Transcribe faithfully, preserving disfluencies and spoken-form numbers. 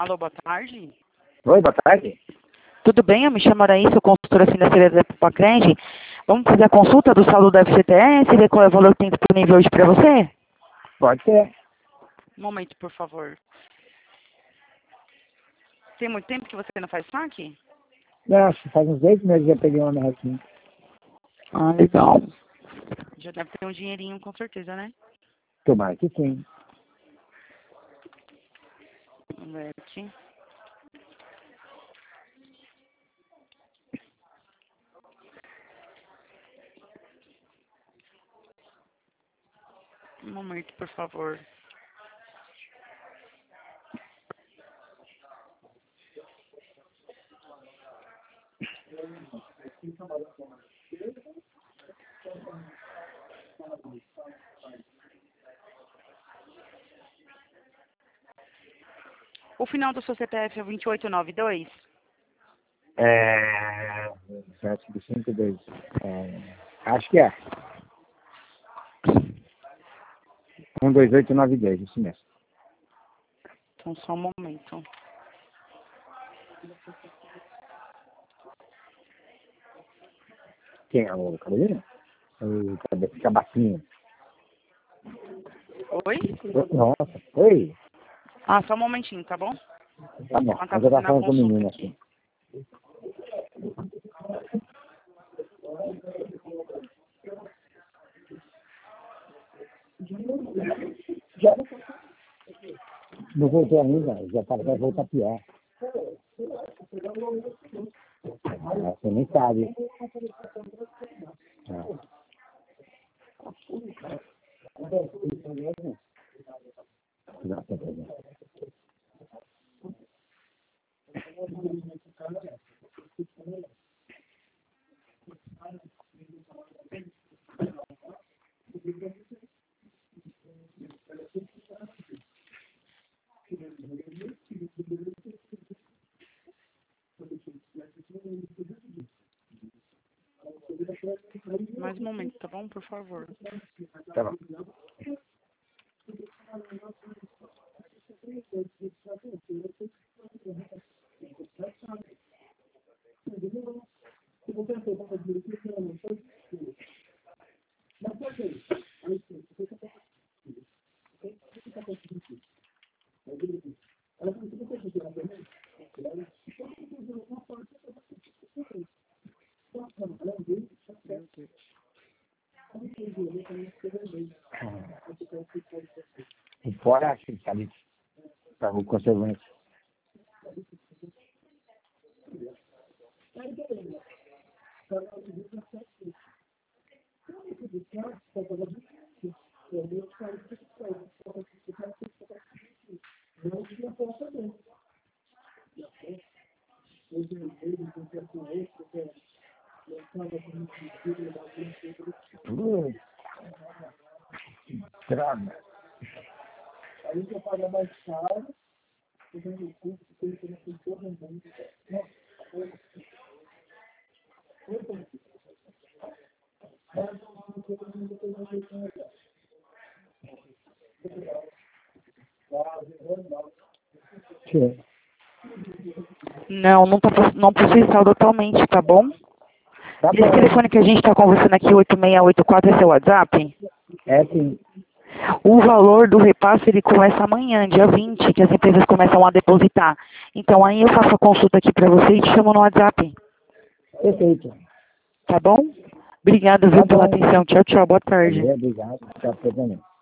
Alô, boa tarde. Oi, boa tarde. Tudo bem? Eu me chamo Araí, sou consultora financeira da Epocred. Vamos fazer a consulta do saldo da F G T S, ver qual é o valor que tem disponível hoje para você? Pode ser. Um momento, por favor. Tem muito tempo que você não faz saque? Não, acho que faz uns dois meses que eu peguei uma merrequinha. Ah, legal. Já deve ter um dinheirinho, com certeza, né? Tomara que sim. Vamos ver aqui. Um momento, por favor. O final do seu C P F é vinte e oito noventa e dois? É... sete de cinco dois. É... Acho que é. um dois oito nove dois, isso mesmo. Então, só um momento. Quem é o Carolina? O cabe- cabacinho. Oi? Nossa, oi. Ah, só um momentinho, tá bom? Tá bom, Ela tá mas eu tava fazendo a falando com o consulta menino aqui. assim. Não voltou ainda, já tá, vai voltar pior. Ah, você nem sabe. Ah. Não, tá bem. Mais um momento, tá bom? Por favor. Tá bom. Meu Deus. E fora, acho que sabe, para o conservante. Putz, droga. Tchê. Não, não, tá, poss- não possui saldo atualmente, tá bom? Tá Esse bom. telefone que a gente está conversando aqui, oito seis oito quatro, é seu WhatsApp? É sim. O valor do repasse, ele começa amanhã, dia vinte, que as empresas começam a depositar. Então, aí eu faço a consulta aqui para você e te chamo no WhatsApp, Perfeito. tá bom? Obrigada, Tá viu, pela bom. atenção. Tchau, tchau. Boa tarde. Valeu, obrigado. Tchau, também.